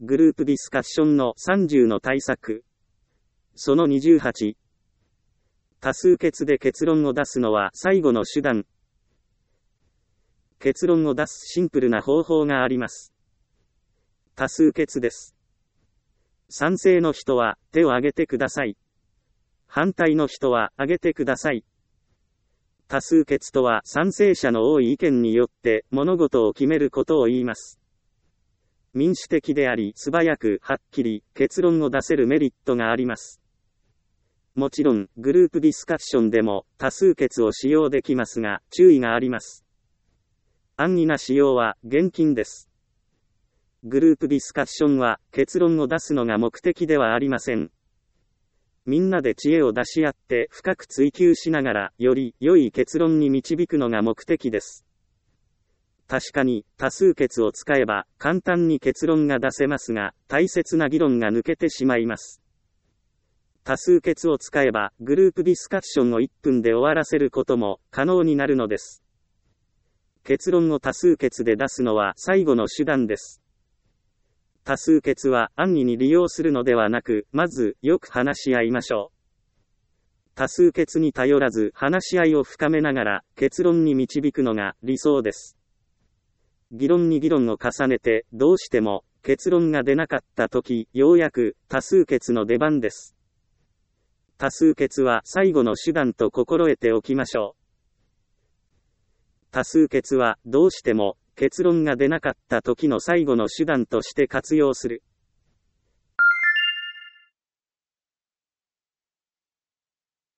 グループディスカッションの30の対策。その28。多数決で結論を出すのは最後の手段。結論を出すシンプルな方法があります。多数決です。賛成の人は手を挙げてください。反対の人は挙げてください。多数決とは賛成者の多い意見によって物事を決めることを言います。民主的であり素早くはっきり結論を出せるメリットがあります。もちろんグループディスカッションでも多数決を使用できますが注意があります。安易な使用は厳禁です。グループディスカッションは結論を出すのが目的ではありません。みんなで知恵を出し合って深く追求しながらより良い結論に導くのが目的です。確かに多数決を使えば簡単に結論が出せますが大切な議論が抜けてしまいます。多数決を使えばグループディスカッションを1分で終わらせることも可能になるのです。結論を多数決で出すのは最後の手段です。多数決は安易に利用するのではなく、まずよく話し合いましょう。多数決に頼らず話し合いを深めながら結論に導くのが理想です。議論に議論を重ねてどうしても結論が出なかったとき、ようやく多数決の出番です。多数決は最後の手段と心得ておきましょう。多数決はどうしても結論が出なかった時の最後の手段として活用する。